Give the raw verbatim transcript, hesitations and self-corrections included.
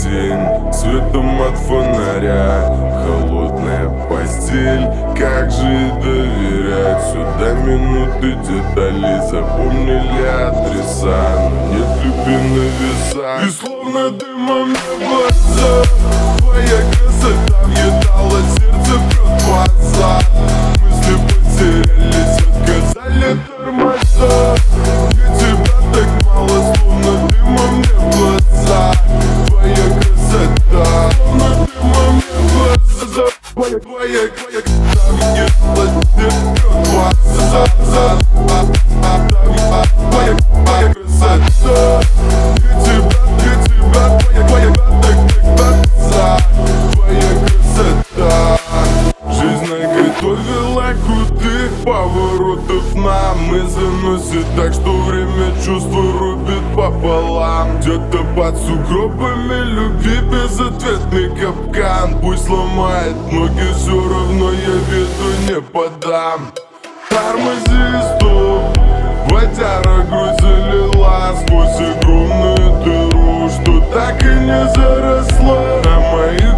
день светом от фонаря, холодная постель, как же доверять? Сюда минуты деталей запомнили адреса, но нет любви на весах. И словно дымом не глаза, твоя красота въедала сердце, прет глаза. Мысли потерялись, отказали тормоза. Я тебя так мало, словно дымом мне в глаза. Твоя красота, словно дымом мне в глаза. Твоя, твоя, твоя красота въедала сердце, прет глаза. Твоя, твоя красота, я тебя, я тебя, твоя, твоя, так, так, так, твоя красота. Жизнь наготовила крутых поворотов нам, и заносит так, что время чувства рубит пополам. Где-то под сугробами любви безответный капкан. Пусть ломает ноги, все равно я виду не подам. Тормози, стоп, водяра грудь залила сквозь огромную дыру, что так и не заросла. На моих